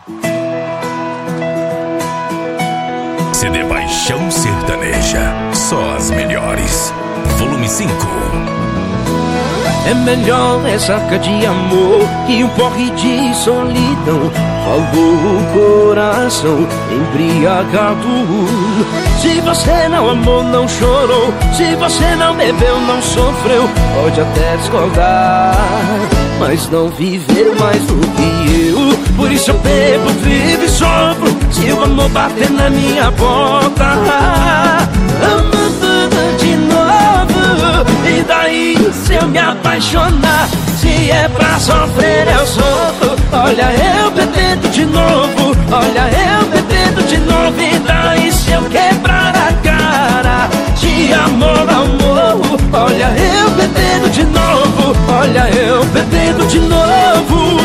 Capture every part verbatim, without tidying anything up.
C D Paixão Sertaneja, só as melhores. Volume cinco. É melhor ressaca de amor que um porre de solidão. Falou o coração embriagado. Se você não amou, não chorou. Se você não bebeu, não sofreu. Pode até discordar, mas não viveu mais do que eu. Por isso eu bebo, vivo e sofro. Se o amor bater na minha porta, amo tudo de novo. E daí se eu me apaixonar? Se é pra sofrer eu sofro. Olha eu bebendo de novo. Olha eu bebendo de novo. E daí se eu quebrar a cara? De amor ao morro. Olha eu bebendo de novo. Olha eu bebendo de novo.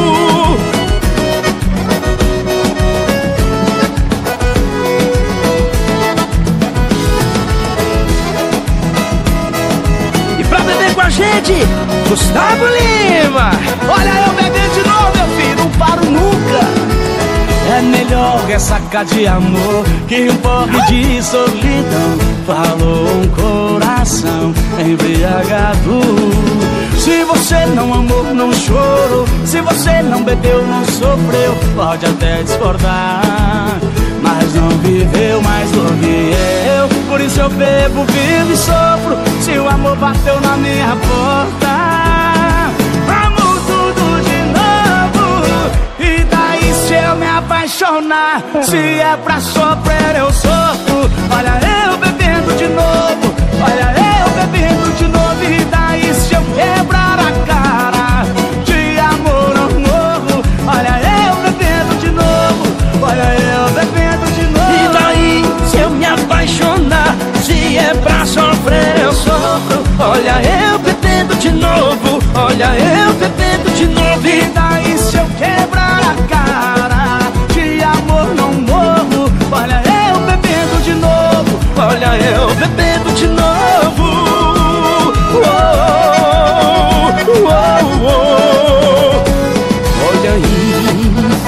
A gente, Gustavo Lima. Olha eu bebendo de novo, meu filho, não paro nunca. É melhor ressaca de amor que um porre de solidão. Falou um coração embriagado. Se você não amou, não chorou. Se você não bebeu, não sofreu. Pode até discordar, mas não viveu mais do que eu. Por isso eu bebo, vivo e sofro. Se o amor bateu na minha porta, amo tudo de novo. E daí se eu me apaixonar? Se é pra sofrer eu sofro. Olha eu bebendo de novo. Olha eu bebendo de novo. E daí se eu quebrar a cara? De amor ao morro. Olha eu bebendo de novo. Olha eu bebendo de novo. E daí se eu me apaixonar? Se é pra sofrer eu sofro. Olha eu bebendo de novo. Olha eu bebendo de novo. E daí se eu quebrar a cara? De amor não morro. Olha eu bebendo de novo. Olha eu bebendo de novo. Oh, oh, oh, oh. Olha aí.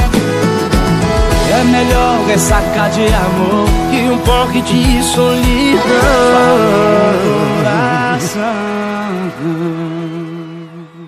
É melhor ressaca de amor que um porre de solidão. Coração.